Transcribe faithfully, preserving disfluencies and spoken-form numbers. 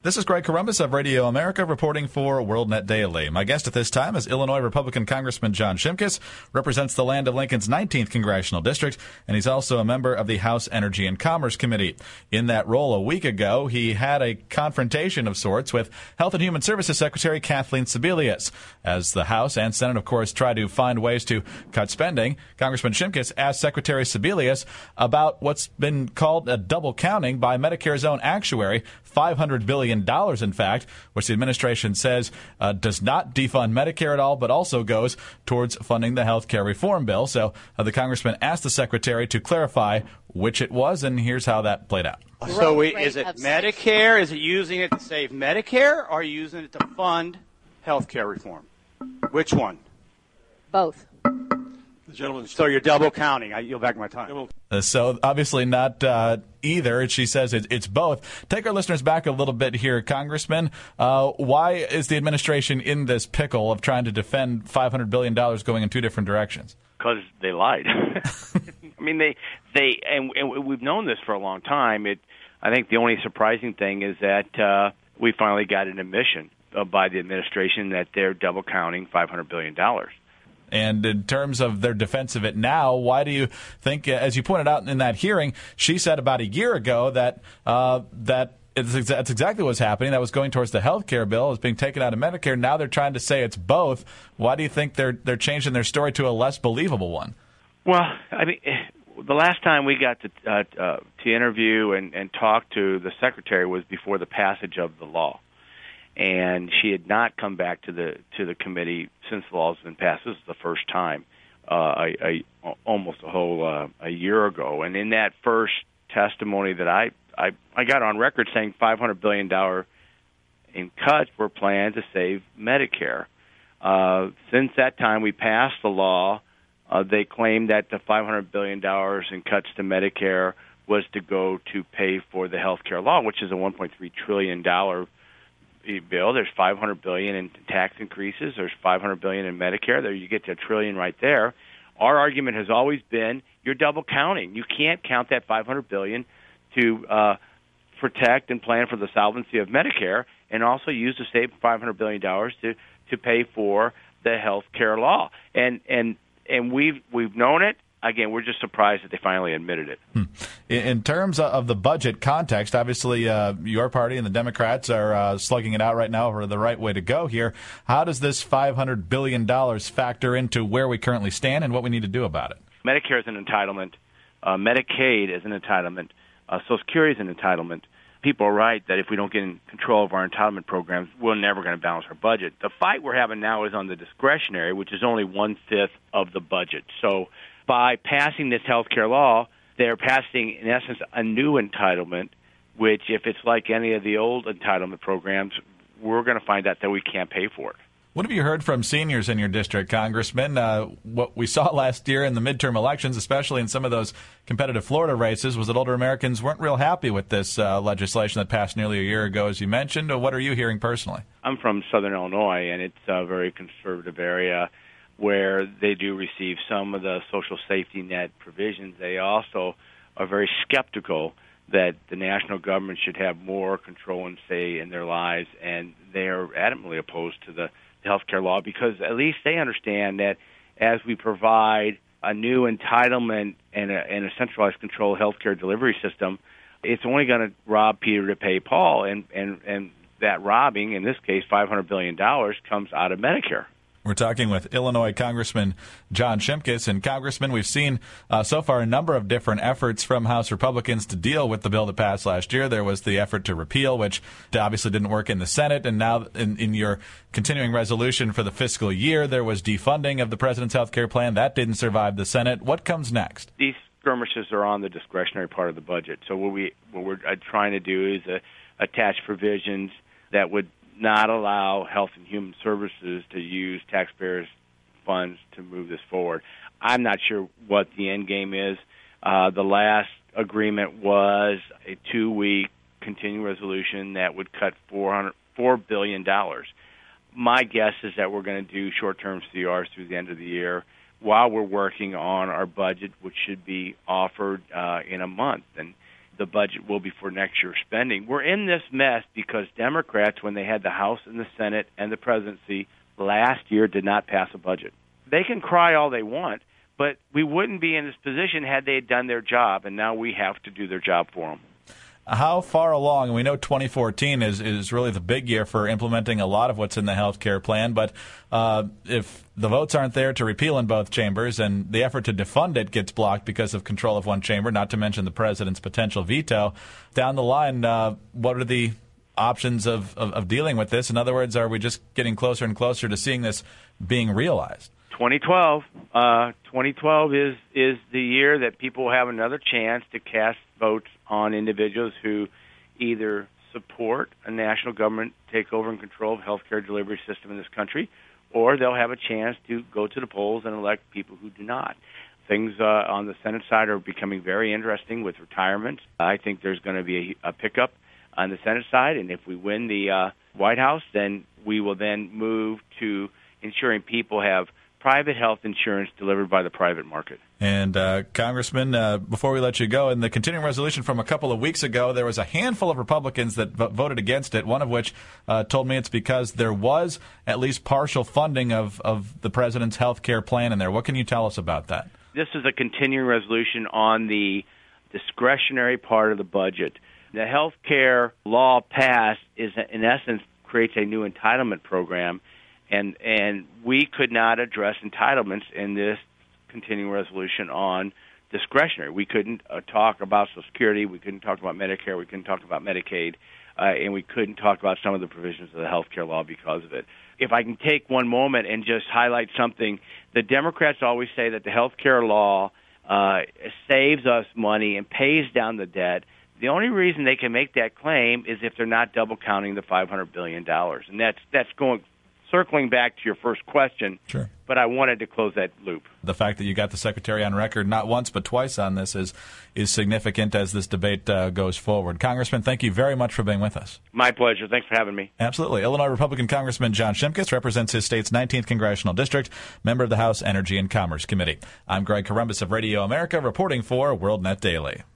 This is Greg Corombos of Radio America reporting for WorldNet Daily. My guest at this time is Illinois Republican Congressman John Shimkus, represents the land of Lincoln's nineteenth Congressional District, and he's also a member of the House Energy and Commerce Committee. In that role a week ago, he had a confrontation of sorts with Health and Human Services Secretary Kathleen Sebelius. As the House and Senate, of course, try to find ways to cut spending, Congressman Shimkus asked Secretary Sebelius about what's been called a double counting by Medicare's own actuary, five hundred billion dollars, in fact, which the administration says uh, does not defund Medicare at all, but also goes towards funding the health care reform bill. So uh, the congressman asked the secretary to clarify which it was, and here's how that played out. So we, is it Medicare? Is it using it to save Medicare, or are you using it to fund health care reform? Which one? Both. The gentleman. So you're double counting. I yield back my time. Uh, so obviously not uh, either. She says it, it's both. Take our listeners back a little bit here, Congressman. Uh, why is the administration in this pickle of trying to defend five hundred billion dollars going in two different directions? Because they lied. I mean, they they and, and we've known this for a long time. It. I think the only surprising thing is that uh, we finally got an admission uh, by the administration that they're double counting five hundred billion dollars. And in terms of their defense of it now, why do you think, as you pointed out in that hearing, she said about a year ago that uh, that it's exa- that's exactly what's happening, that was going towards the health care bill, is being taken out of Medicare. Now they're trying to say it's both. Why do you think they're they're changing their story to a less believable one? Well, I mean, the last time we got to uh, uh, to interview and, and talk to the secretary was before the passage of the law. And she had not come back to the to the committee since the law has been passed. This is the first time, uh, a, a, almost a whole uh, a year ago. And in that first testimony that I I, I got on record saying five hundred billion dollars in cuts were planned to save Medicare. Uh, since that time, we passed the law. Uh, they claimed that the five hundred billion dollars in cuts to Medicare was to go to pay for the health care law, which is a one point three trillion dollars bill. There's five hundred billion dollars in tax increases. There's five hundred billion dollars in Medicare. There you get to a trillion right there. Our argument has always been you're double counting. You can't count that five hundred billion dollars to uh, protect and plan for the solvency of Medicare and also use the same five hundred billion dollars to, to pay for the health care law. And and and we've we've known it. Again, we're just surprised that they finally admitted it. Hmm. In terms of the budget context, obviously uh, your party and the Democrats are uh, slugging it out right now for the right way to go here. How does this five hundred billion dollars factor into where we currently stand and what we need to do about it? Medicare is an entitlement. Uh, Medicaid is an entitlement. Uh, Social Security is an entitlement. People are right that if we don't get in control of our entitlement programs, we're never going to balance our budget. The fight we're having now is on the discretionary, which is only one-fifth of the budget. So by passing this health care law, they're passing, in essence, a new entitlement, which, if it's like any of the old entitlement programs, we're going to find out that we can't pay for it. What have you heard from seniors in your district, Congressman? Uh, what we saw last year in the midterm elections, especially in some of those competitive Florida races, was that older Americans weren't real happy with this uh, legislation that passed nearly a year ago, as you mentioned. What are you hearing personally? I'm from Southern Illinois, and it's a very conservative area where they do receive some of the social safety net provisions. They also are very skeptical that the national government should have more control and say in their lives, and they are adamantly opposed to the health care law because at least they understand that as we provide a new entitlement and a, and a centralized control health care delivery system, it's only going to rob Peter to pay Paul, and, and, and that robbing, in this case five hundred billion dollars, comes out of Medicare. We're talking with Illinois Congressman John Shimkus. And, Congressman, we've seen uh, so far a number of different efforts from House Republicans to deal with the bill that passed last year. There was the effort to repeal, which obviously didn't work in the Senate. And now in, in your continuing resolution for the fiscal year, there was defunding of the president's health care plan. That didn't survive the Senate. What comes next? These skirmishes are on the discretionary part of the budget. So what, we, what we're trying to do is uh, attach provisions that would not allow Health and Human Services to use taxpayers' funds to move this forward. I'm not sure what the end game is. Uh, the last agreement was a two-week continuing resolution that would cut four hundred four billion dollars. My guess is that we're going to do short-term C Rs through the end of the year while we're working on our budget, which should be offered uh, in a month. And the budget will be for next year's spending. We're in this mess because Democrats, when they had the House and the Senate and the presidency last year, did not pass a budget. They can cry all they want, but we wouldn't be in this position had they done their job, and now we have to do their job for them. How far along, and we know twenty fourteen is, is really the big year for implementing a lot of what's in the health care plan, but uh, if the votes aren't there to repeal in both chambers and the effort to defund it gets blocked because of control of one chamber, not to mention the president's potential veto, down the line, uh, what are the options of, of, of dealing with this? In other words, are we just getting closer and closer to seeing this being realized? twenty twelve, uh, twenty twelve is is the year that people will have another chance to cast votes on individuals who either support a national government takeover and control of healthcare delivery system in this country, or they'll have a chance to go to the polls and elect people who do not. Things uh, on the Senate side are becoming very interesting with retirement. I think there's going to be a, a pickup on the Senate side, and if we win the uh, White House, then we will then move to ensuring people have private health insurance delivered by the private market. And, uh, Congressman, uh, before we let you go, in the continuing resolution from a couple of weeks ago, there was a handful of Republicans that v- voted against it, one of which uh, told me it's because there was at least partial funding of, of the president's health care plan in there. What can you tell us about that? This is a continuing resolution on the discretionary part of the budget. The health care law passed is, in essence, creates a new entitlement program, and and we could not address entitlements in this continuing resolution on discretionary. We couldn't uh, talk about Social Security, we couldn't talk about Medicare, we couldn't talk about Medicaid, uh, and we couldn't talk about some of the provisions of the health care law because of it. If I can take one moment and just highlight something, the Democrats always say that the health care law uh, saves us money and pays down the debt. The only reason they can make that claim is if they're not double counting the five hundred billion dollars. And that's that's going circling back to your first question. Sure. But I wanted to close that loop. The fact that you got the Secretary on record not once but twice on this is is significant as this debate uh, goes forward. Congressman, thank you very much for being with us. My pleasure. Thanks for having me. Absolutely. Illinois Republican Congressman John Shimkus represents his state's nineteenth Congressional District, member of the House Energy and Commerce Committee. I'm Greg Corombos of Radio America, reporting for WorldNet Daily.